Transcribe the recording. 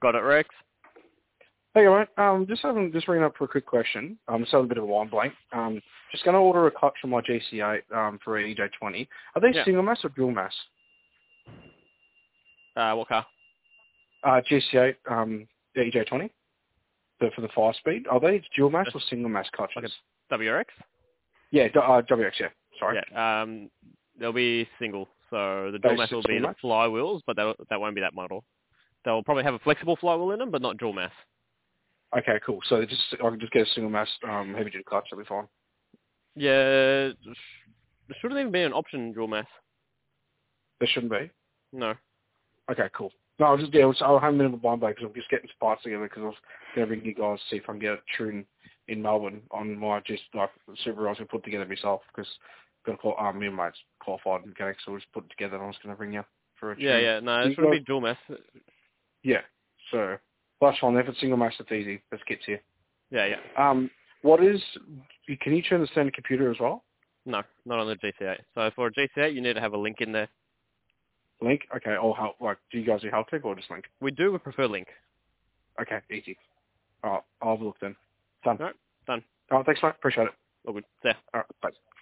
Got it, Rex. Hey, all right. Just ringing up for a quick question. Just have a bit of a line blank. Just going to order a clutch from my GC8 for an EJ20. Are they single mass or dual mass? What car? GC8, the EJ20. For the 5-speed. Are they dual mass or single mass clutches? Like a WRX? Yeah, WX, yeah. Sorry. Yeah, they'll be single. So the dual mass will be the flywheels, but that won't be that model. They'll probably have a flexible flywheel in them, but not dual mass. Okay, cool. So I can just get a single mass heavy duty clutch, that'll be fine. Yeah, there shouldn't even be an option dual mass. There shouldn't be? No. Okay, cool. No, I'll have a minute of a blind break because I'm just getting some parts together because I was going to bring you guys to see if I can get a tune in Melbourne on my Subaru I was going to put together myself because me and mates qualified mechanics, so we'll just put it together and I was going to bring you for a tune. Yeah, no, it shouldn't be dual mass. Yeah, so that's fine. If it's single mass, it's easy. Let's get to you. Yeah. Can you turn the standard computer as well? No, not on the GC8. So for a GC8, you need to have a link in there. Link? Okay, or help. Do you guys do Helptech or just Link? We prefer Link. Okay, easy. Alright, I'll have a look then. Done. Alright, done. Alright, thanks mate. Appreciate it. All good. See ya. Alright, bye.